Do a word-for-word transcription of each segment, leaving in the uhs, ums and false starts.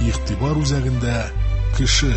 игътибар үзәгендә кеше.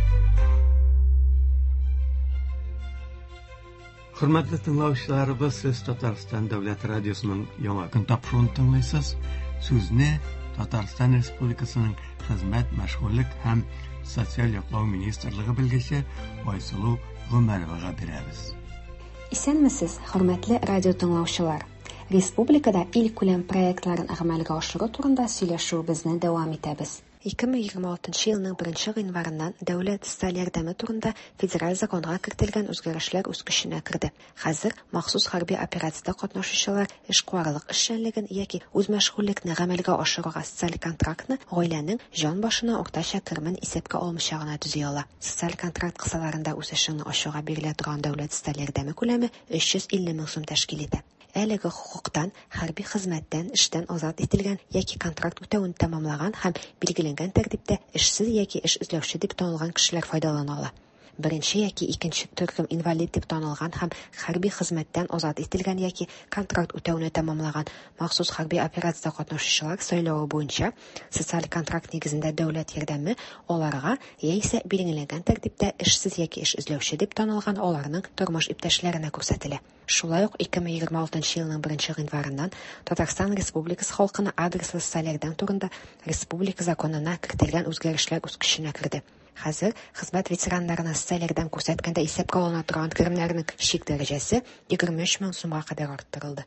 Hürmetli tınlavçılarımız, siz Tatarstan Devlet Radyosu'nun Яңа көн тапшыруын тыңлайсыз. Сүзне Татарстан Республикасының Хезмәт, мәшгульлек һәм социаль яклау министрлыгы белгече Айсылу Гомәровага бирәбез. Исәнмесез, хөрмәтле радио тыңлаучылар. Республикада ил күләм проектларын гамәлгә ашыру турында сөйләшүебезне дәвам итәбез. ике мең егерме алтынчы елның беренче гыйнварыннан дәүләт социаль ярдәме турында федераль законга кертелгән үзгәрешләр үз көченә керде. Хәзер махсус хәрби операциядә катнашучылар эшкуарлык эшчәнлеген яки үз мәшгульлекне гамәлгә ашыруга социаль контрактны гаиләнең җан башына уртача кермен исәпкә алмыйча гына төзи ала. Социаль контракт кысаларында үз эшен ачуга бирелә торган дәүләт социаль ярдәме күләме өч йөз илле мең сум тәшкил итә. Әлеге хукуктан хәрби хезмәттән эштән азат ителгән яки контракт үтәвен тәмамлаган һәм билгеләнгән тәртиптә эшсез яки эш эзләүче дип танылган кешеләр файдалана ала. Беренче яки икенче төркем инвалид дип танылган һәм хәрби хезмәттән азат ителгән яки контракт үтәвен тәмамлаган махсус хәрби операциядә катнашучылар сайлавы буенча социаль контракт нигезендә дәүләт ярдәме аларга яисә билгеләнгән тәртиптә эшсез яки эш эзләүче дип танылган аларның тормыш иптәшләренә күрсәтелә. Шулай ук ике мең егерме алтынчы елның беренче гыйнварыннан Татарстан Республикасы халкына адреслы социаль ярдәм турында республика законына кертелгән үзгәрешләр үз көченә керде. Хәзер хезмәт ветераннарына социаль ярдәм күрсәткәндә исәпкә алына торган керемнәрнең чик дәрәҗәсе егерме өч мең сумга кадәр арттырылды.